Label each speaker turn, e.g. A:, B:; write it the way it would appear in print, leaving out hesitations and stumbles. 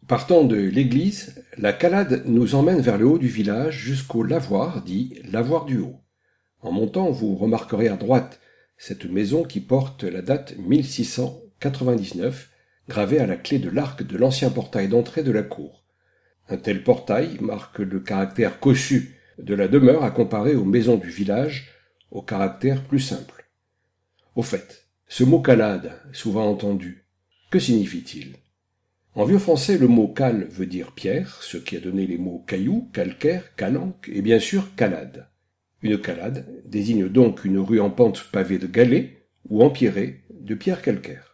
A: Partant de l'église, la calade nous emmène vers le haut du village jusqu'au lavoir, dit lavoir du Haut. En montant, vous remarquerez à droite cette maison qui porte la date 1699, gravée à la clé de l'arc de l'ancien portail d'entrée de la cour. Un tel portail marque le caractère cossu de la demeure à comparer aux maisons du village, au caractère plus simple. Au fait, ce mot calade, souvent entendu, que signifie-t-il ? En vieux français, le mot cal veut dire pierre, ce qui a donné les mots caillou, calcaire, calanque et bien sûr calade. Une calade désigne donc une rue en pente pavée de galets ou empierrée de pierres calcaires.